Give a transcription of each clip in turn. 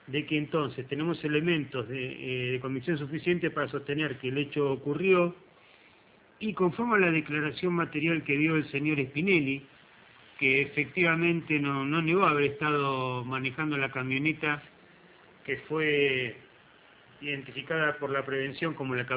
de que entonces tenemos elementos de convicción suficiente para sostener que el hecho ocurrió, y conforme a la declaración material que dio el señor Spinelli, que efectivamente no negó haber estado manejando la camioneta que fue identificada por la prevención como la que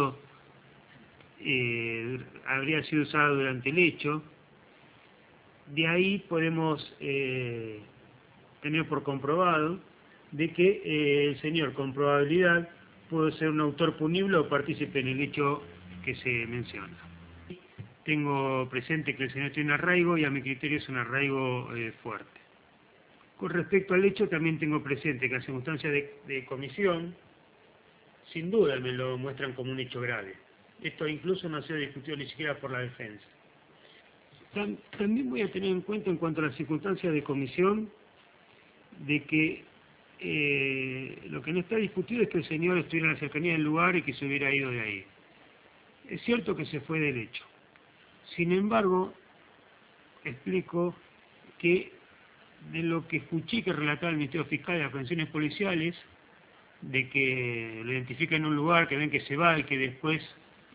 habría sido usada durante el hecho. De ahí podemos tener por comprobado de que el señor con probabilidad pudo ser un autor punible o partícipe en el hecho que se menciona. Tengo presente que el señor tiene un arraigo y a mi criterio es un arraigo fuerte. Con respecto al hecho también tengo presente que las circunstancias de comisión sin duda me lo muestran como un hecho grave. Esto incluso no ha sido discutido ni siquiera por la defensa. También voy a tener en cuenta en cuanto a las circunstancias de comisión de que lo que no está discutido es que el señor estuviera en la cercanía del lugar y que se hubiera ido de ahí. Es cierto que se fue del hecho. Sin embargo, explico que de lo que escuché que relataba el Ministerio Fiscal de las Prevenciones Policiales, de que lo identifica en un lugar, que ven que se va y que después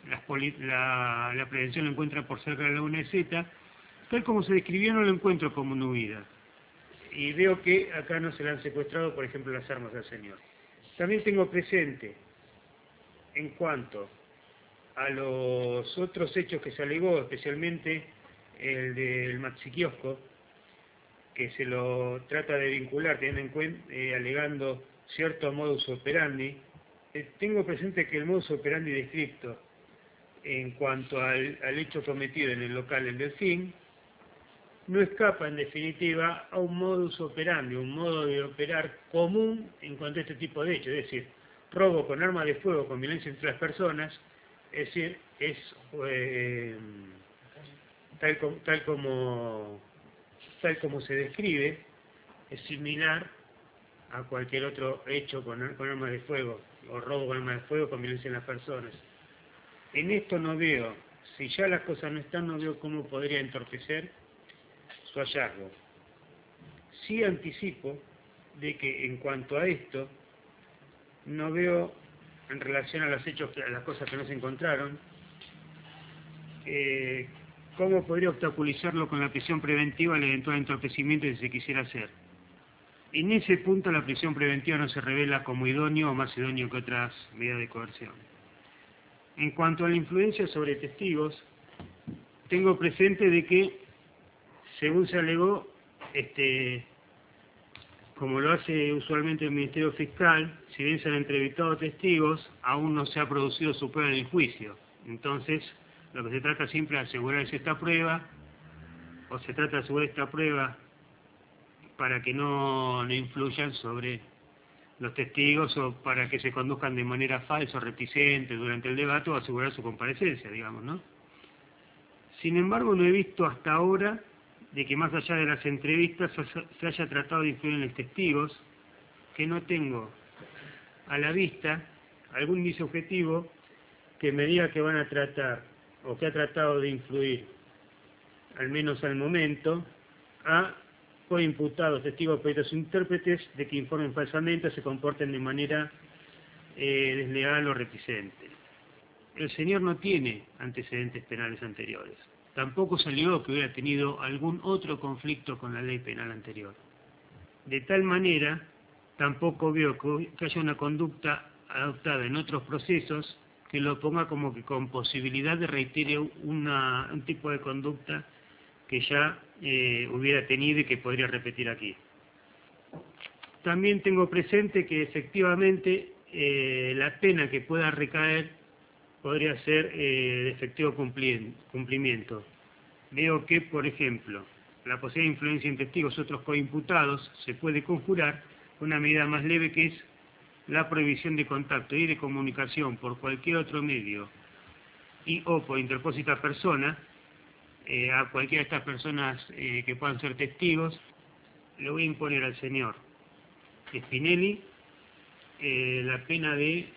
la prevención lo encuentra por cerca de la laguna de Zeta, tal como se describió no lo encuentro como una huida. Y veo que acá no se le han secuestrado, por ejemplo, las armas al señor. También tengo presente, en cuanto a los otros hechos que se alegó, especialmente el del maxiquiosco, que se lo trata de vincular, teniendo en cuenta, alegando cierto modus operandi, tengo presente que el modus operandi descrito en cuanto al hecho cometido en el local El Delfín, no escapa en definitiva a un modus operandi, un modo de operar común en cuanto a este tipo de hechos, es decir, robo con arma de fuego, con violencia entre las personas, es decir, es tal como se describe, es similar a cualquier otro hecho con armas de fuego, o robo con armas de fuego con violencia en las personas. En esto no veo, si ya las cosas no están, no veo cómo podría entorpecer su hallazgo. Sí anticipo de que en cuanto a esto, no veo en relación a los hechos, a las cosas que no se encontraron, cómo podría obstaculizarlo con la prisión preventiva el eventual entorpecimiento que se quisiera hacer. En ese punto la prisión preventiva no se revela como idóneo o más idóneo que otras medidas de coerción. En cuanto a la influencia sobre testigos, tengo presente de que, según se alegó, como lo hace usualmente el Ministerio Fiscal, si bien se han entrevistado testigos, aún no se ha producido su prueba en el juicio. Entonces, lo que se trata siempre de asegurarse esta prueba, o se trata de asegurar esta prueba para que no influyan sobre los testigos o para que se conduzcan de manera falsa o reticente durante el debate o asegurar su comparecencia, digamos, ¿no? Sin embargo, no he visto hasta ahora de que más allá de las entrevistas se haya tratado de influir en los testigos, que no tengo a la vista algún indicio objetivo que me diga que van a tratar o que ha tratado de influir, al menos al momento, a coimputados, testigos, peritos o intérpretes de que informen falsamente o se comporten de manera desleal o reticente. El señor no tiene antecedentes penales anteriores. Tampoco salió que hubiera tenido algún otro conflicto con la ley penal anterior. De tal manera, tampoco veo que haya una conducta adoptada en otros procesos que lo ponga como que con posibilidad de reiterar un tipo de conducta que ya hubiera tenido y que podría repetir aquí. También tengo presente que efectivamente la pena que pueda recaer podría ser de efectivo cumplimiento. Veo que, por ejemplo, la posible influencia en testigos u otros coimputados se puede conjurar con una medida más leve que es la prohibición de contacto y de comunicación por cualquier otro medio y o por interpósita persona a cualquiera de estas personas que puedan ser testigos. Le voy a imponer al señor Spinelli la pena de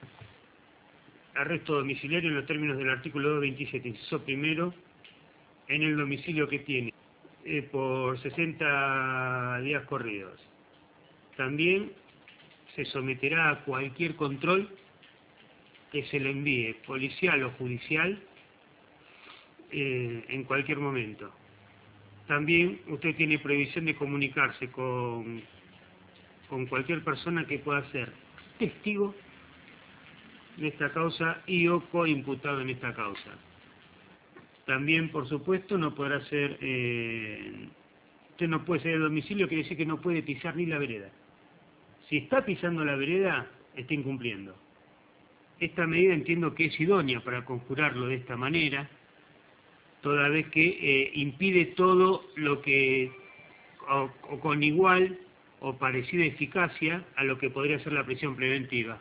arresto domiciliario en los términos del artículo 227, inciso primero, en el domicilio que tiene, por 60 días corridos. También se someterá a cualquier control que se le envíe, policial o judicial, en cualquier momento. También usted tiene previsión de comunicarse con cualquier persona que pueda ser testigo de esta causa y o coimputado en esta causa. También, por supuesto, no podrá ser, usted no puede ser de domicilio, quiere decir que no puede pisar ni la vereda. Si está pisando la vereda, está incumpliendo. Esta medida entiendo que es idónea para conjurarlo de esta manera, toda vez que impide todo lo que, o con igual o parecida eficacia a lo que podría ser la prisión preventiva.